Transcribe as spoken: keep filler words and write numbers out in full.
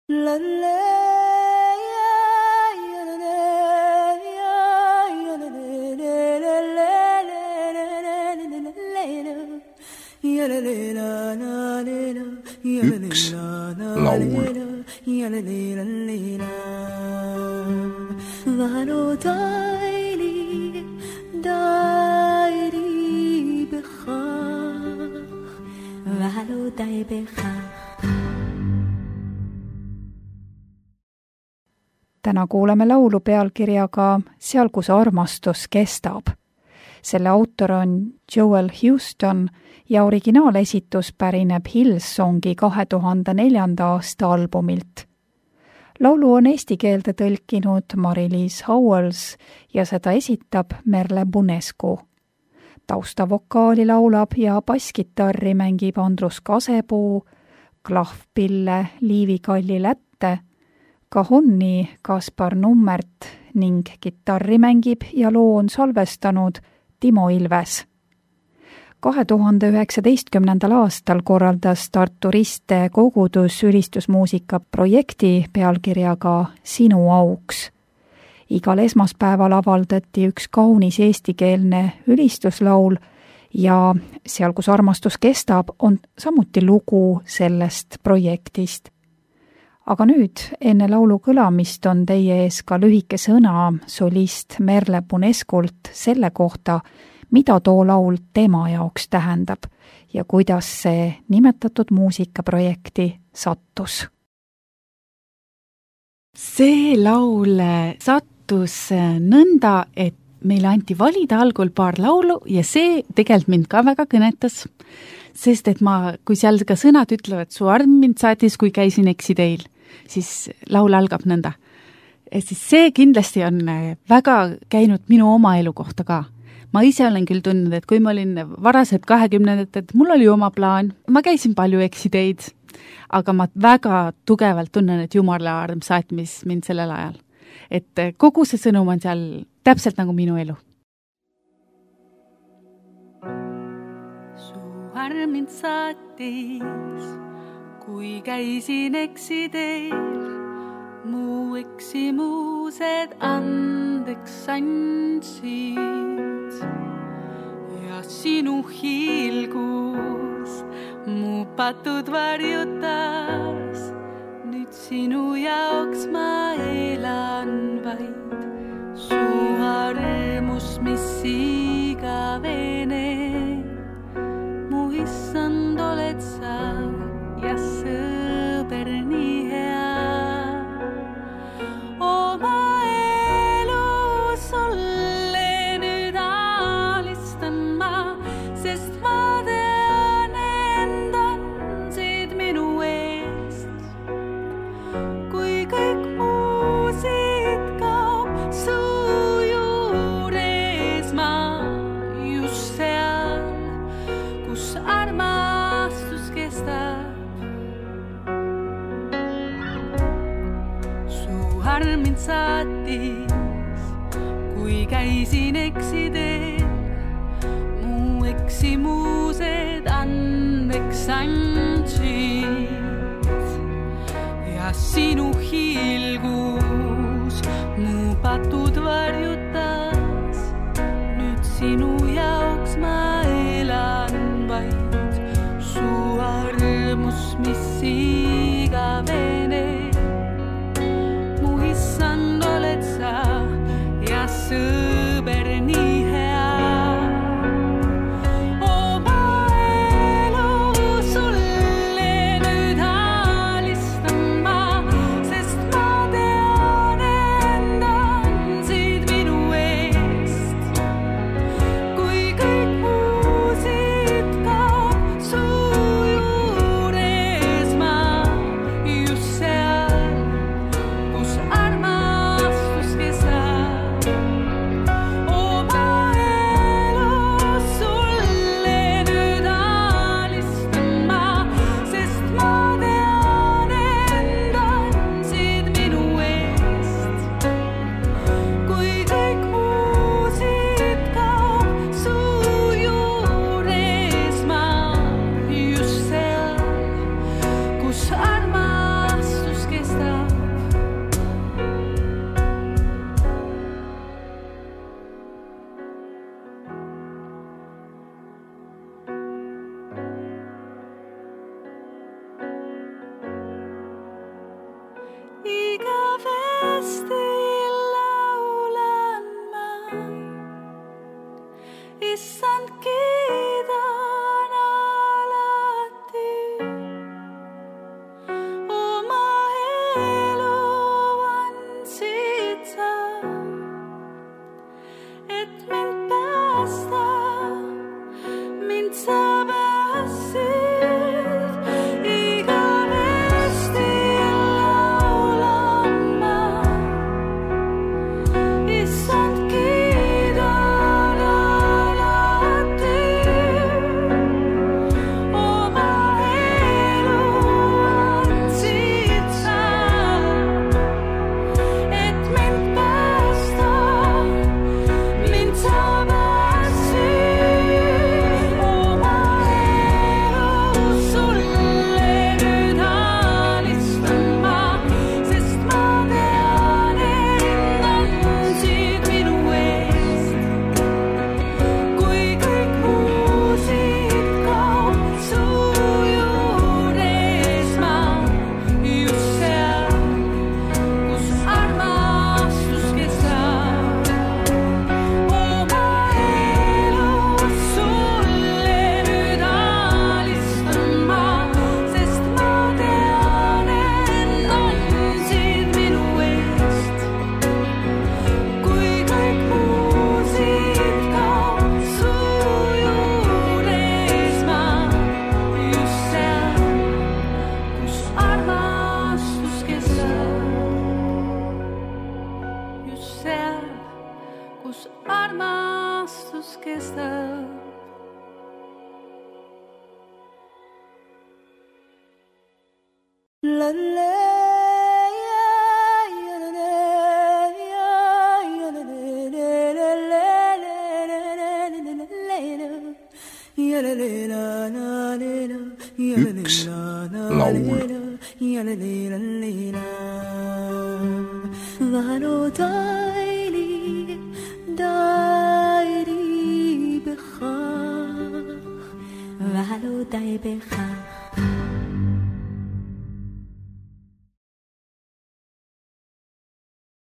Üks laul. ולא די לי, די לי בכך, ולא די בכך. Täna kuuleme laulu pealkirjaga Seal, kus armastus kestab. Selle autor on Joel Houston ja originaalesitus pärineb Hillsongi kahe tuhande neljanda aasta albumilt. Laulu on eesti keelde tõlkinud Mari-Liis Howells ja seda esitab Merle Bunescu. Taustavokaali laulab ja basskitarri mängib Andrus Kasepuu, klahvpille Liivi Kalli Lätte, kahonni Kaspar Nummert ning kitarri mängib ja loo on salvestanud Timo Ilves. kahe tuhande üheksateistkümnendal aastal korraldas Tartu Riste kogudus ülistusmuusika projekti pealkirjaga Sinu auks. Igal esmaspäeval avaldati üks kaunis eestikeelne ülistuslaul ja Seal, kus armastus kestab, on samuti lugu sellest projektist. Aga nüüd, enne laulu kõlamist on teie ees ka lühike sõna solist Merle Bunescult selle kohta, mida too laul tema jaoks tähendab ja kuidas see nimetatud muusikaprojekti sattus. See laul sattus nõnda, et meile anti valida algul paar laulu ja see tegelikult mind ka väga kõnetas, sest et ma, kui seal ka sõnad ütlevad, su arm mind saatis, kui käisin eksiteil, siis laul algab nõnda. Et siis see kindlasti on väga käinud minu oma elu kohta ka. Ma ise olen küll tundnud, et kui ma olin varased kahekümnendad, et mul oli oma plaan, ma käisin palju eksiteid, aga ma väga tugevalt tunnen, et Jumala arm saatis mind sellel ajal. Et kogu see sõnum on seal täpselt nagu minu elu. Su arm mind saatis, kui käisin eksiteel, mu eksimused andeks andsid. Ja sinu hiilgus mu patud varjutas, nüüd sinu jaoks ma elan vaid. Su armus, mis igavene, mu issand oled sa ja sõber nii hea. Oma elu sulle nüüd alistan ma, sest ma tean end andsid minu eest. Kui kõik muu siit kaob su juures, ma just seal, kus armastus kestab. Arm mind saatis, kui käisin eksiteel, mu eksimused andeks andsid. Ja sinu hiilgus mu patud varjutas, nüüd sinu jaoks ma elan vaid. Su armus, mis igavene, issand oled sa ja sõber nii hea. Oma elu sulle nüüd alistan ma, sest ma tean end andsid minu eest. Kui kõik muu siit kaob su juures, ma just seal, kus armastus kestab. üks laul. ולא די לי, די לי בכך, ולא די בכך.